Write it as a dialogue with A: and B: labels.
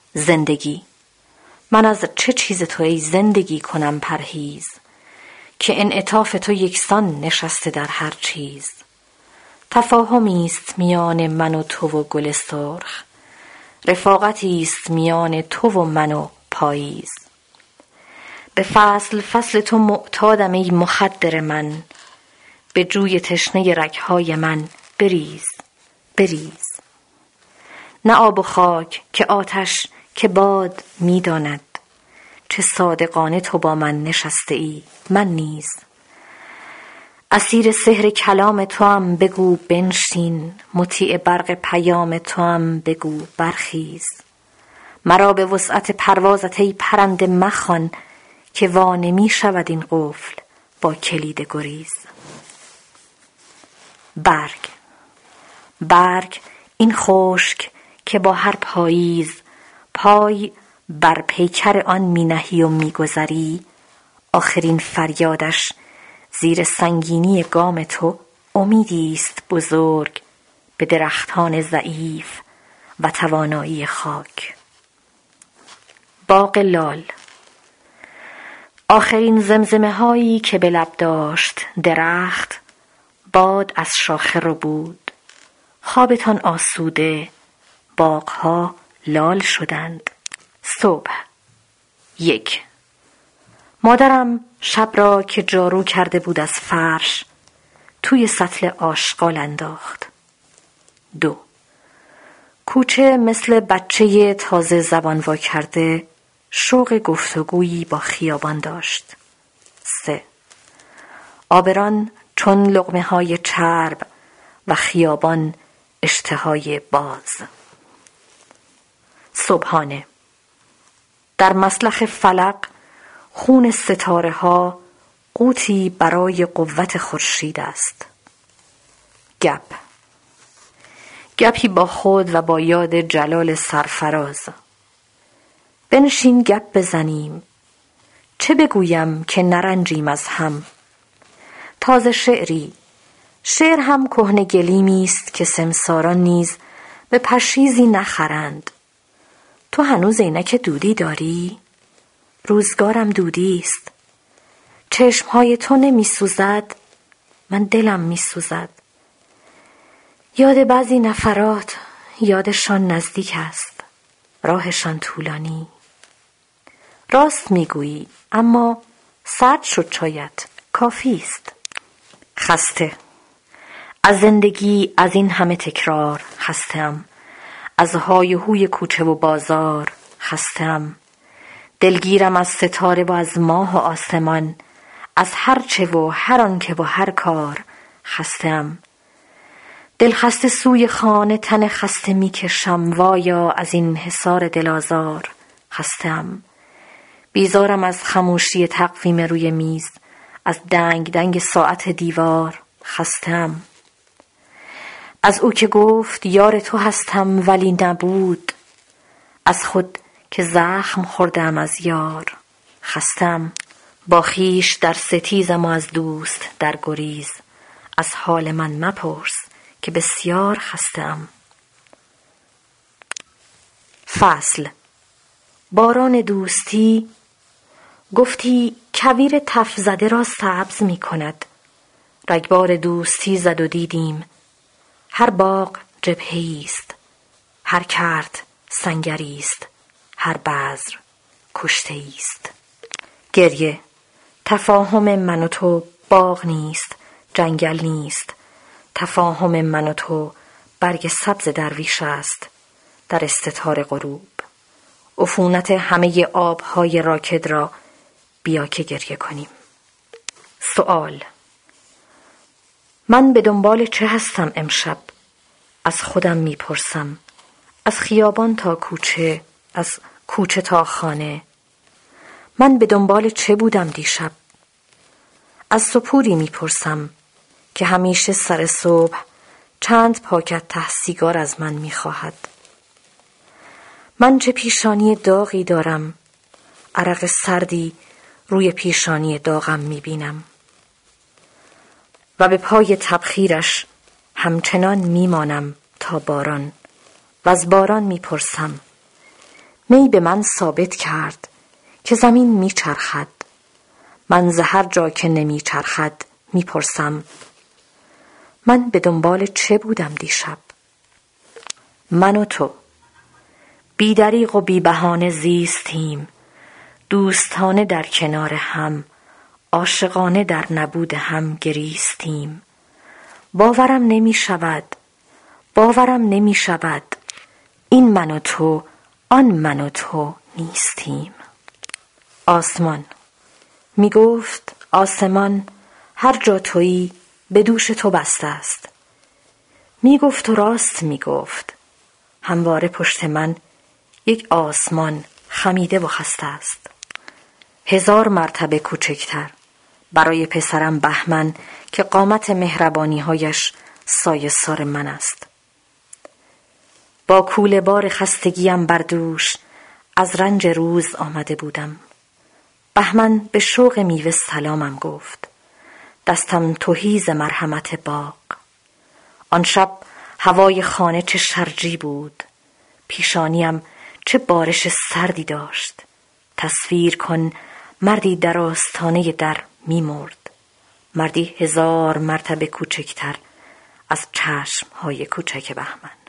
A: زندگی. من از چه چیز تو ای زندگی کنم پرهیز، که انعطاف تو یکسان نشسته در هر چیز. تفاهمی است میان من و تو و گل سرخ، رفاقتی است میان تو و من و پاییز. به فصل فصل تو معتادم ای مخدر من، به جوی تشنه رگهای من بریز بریز. نه آب و خاک که آتش که باد می‌داند، چه صادقانه تو با من نشسته ای من نیز. اسیر سحر کلام توام بگو بنشین، مطیع برق پیام توام بگو برخیز. مرا به وسعت پروازت ای پرنده مخوان، که وا نمی شود این قفل با کلید گریز. برگ این خشک که با هر پاییز پای بر پیکر آن می نهی و می گذری، آخرین فریادش زیر سنگینی گام تو امیدی است بزرگ به درختان ضعیف و توانایی خاک. باغ لال. آخرین زمزمه هایی که به لب داشت درخت، باد از شاخه رو بود. خوابتان آسوده، باغها لال شدند. صبح. 1. مادرم شب را که جارو کرده بود از فرش، توی سطل آشغال انداخت. 2. کوچه مثل بچه تازه زبان وا کرده شوق گفتگویی با خیابان داشت. 3. آبران چون لقمه های چرب و خیابان اشتهای باز. صبحانه. در مسلخ فلق خون ستاره ها قوتی برای قوت خورشید است. گپی با خود و با یاد جلال سرفراز. بنشین گپ بزنیم، چه بگویم که نرنجیم از هم. تازه شعر هم کهنه گلیمی است که سمساران نیز به پشیزی نخرند. تو هنوز عینک دودی داری؟ روزگارم دودی است. چشمهای تو نمی سوزد؟ من دلم می سوزد. یاد بعضی نفرات، یادشان نزدیک است، راهشان طولانی. راست می گویی، اما سرد شد چایت، کافی است. خسته. از زندگی، از این همه تکرار خسته‌ام. از های و هوی کوچه و بازار خسته‌ام. دلگیرم از ستاره و از ماه و آسمان، از هر چه و هر آن که و هر کار خسته‌ام. دل خسته سوی خانه تن خسته می کشم، وایا از این حصار دلازار خسته‌ام. بیزارم از خموشی تقویم روی میز، از دنگ ساعت دیوار خسته‌ام. از او که گفت یار تو هستم ولی نبود، از خود که زخم خوردم از یار خسته‌ام. با خویش در ستیزم و از دوست در گریز، از حال من مپرس که بسیار خسته‌ام. فصل. باران دوستی. گفتی کویر تف زده را سبز می کند. رگبار دوستی زد و دیدیم هر باغ جبهه‌ای است، هر کرد سنگری است، هر بذر کشته‌ای است. گریه. تفاهم من و تو باغ نیست، جنگل نیست. تفاهم من و تو برگ سبز درویش است در استتار غروب. عفونت همه آبهای راکد را بیا که گریه کنیم. سوال. من به دنبال چه هستم امشب؟ از خودم میپرسم. از خیابان تا کوچه، از کوچه تا خانه. من به دنبال چه بودم دیشب؟ از سپوری میپرسم که همیشه سر صبح چند پاکت ته سیگار از من میخواهد. من چه پیشانی داغی دارم، عرق سردی روی پیشانی داغم میبینم و به پای تبخیرش همچنان میمانم تا باران. و از باران میپرسم می به من ثابت کرد که زمین میچرخد. من ز هر جا که نمیچرخد میپرسم من به دنبال چه بودم دیشب؟ من و تو بی دریغ و بی بهانه زیستیم، دوستانه در کنار هم، عاشقانه در نبود هم گریستیم. باورم نمی شود این من و تو آن من و تو نیستیم. آسمان می گفت آسمان هر جا تویی به دوش تو بسته است. می گفت و راست می گفت. همواره پشت من یک آسمان خمیده و خسته است. 1000 مرتبه کوچکتر برای پسرم بهمن که قامت مهربانی‌هایش سایه‌سار من است. با کوله بار خستگیم بر دوش از رنج روز آمده بودم. بهمن به شوق میوه سلامم گفت. دستم تهی ز مرحمت باغ. آن شب هوای خانه چه شرجی بود. پیشانیم چه بارش سردی داشت. تصویر کن مردی در آستانه در می‌مرد. مردی 1000 مرتبه کوچکتر از چشم‌های کوچک بهمن.